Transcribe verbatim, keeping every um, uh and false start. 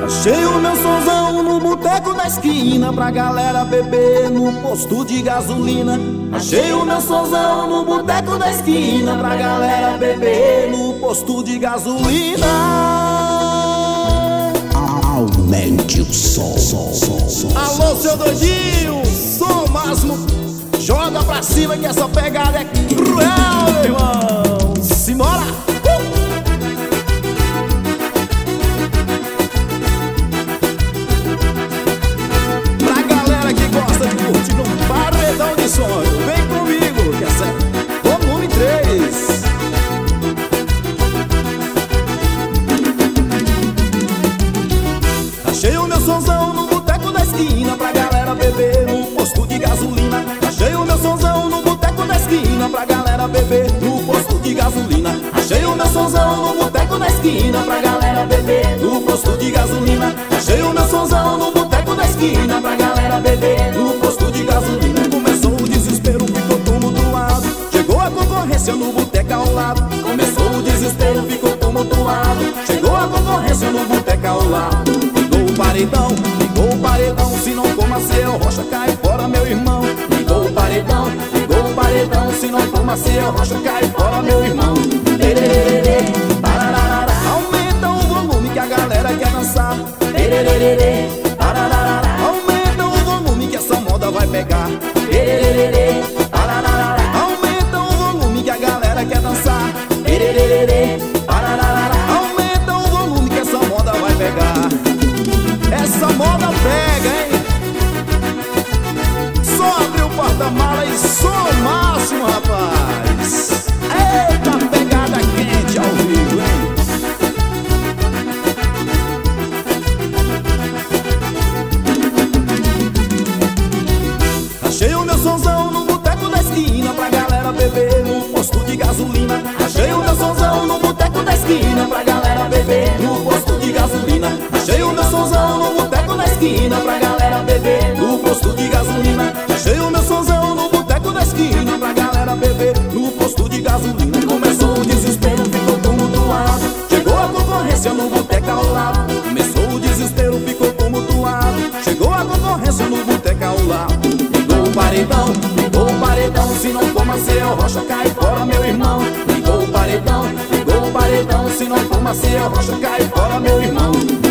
Achei o meu sonzão no boteco da esquina pra galera beber no posto de gasolina. Achei o meu sonzão no boteco da esquina pra galera beber no posto de gasolina. Aumente o som, som, som, som. Alô, seu doidinho, som máximo. Joga pra cima que essa pegada é cruel, meu irmão. Simbora! Uh! Curtir um paredão de sonho, vem comigo, que essa é volume três. Achei o meu sonzão no boteco da esquina pra galera beber no posto de gasolina. Achei o meu sonzão no boteco da esquina pra galera beber no posto de gasolina. Achei o meu sonzão no boteco da esquina pra galera beber no posto de gasolina. Achei o meu sonzão no boteco da esquina pra galera beber no posto de gasolina. Começou o desespero, ficou tumultuado. Chegou a concorrência no boteco ao lado. Começou o desespero, ficou tumultuado. Chegou a concorrência no boteco ao lado. Ligou o paredão, ligou o paredão. Se não for Maciel Rocha, cai fora, meu irmão. Ligou o paredão, ligou o paredão. Se não for Maciel Rocha, cai fora, meu irmão. Lererê, parararara. Aumenta o volume que a galera quer dançar. Lererê, parararara. Aumenta o volume que essa moda vai pegar. Lererê, parararara. Aumenta o volume que a galera quer dançar. Lererê, parararara. Aumenta o volume que essa moda vai pegar. Essa moda pega, hein? Só abre o porta-mala e som máximo, rapaz. Eita, pegada quente ao vivo, hein? Achei o meu sonzão no boteco da esquina pra galera beber no posto de gasolina. Achei o meu sonzão no boteco da esquina pra galera beber no posto de gasolina. Achei o meu sonzão no boteco da esquina pra galera beber no posto de gasolina. Achei o meu sonzão no boteco da esquina pra galera beber no posto de gasolina. Começou o desespero, ficou tumultuado. Chegou a concorrência no boteco ao lado. Começou o desespero, ficou tumultuado. Chegou a concorrência no boteco ao lado. Ligou o paredão, ligou o paredão. Se não for Maciel Rocha, cai fora, meu irmão. Ligou o paredão, ligou o paredão. Se não for Maciel Rocha, cai fora, meu irmão.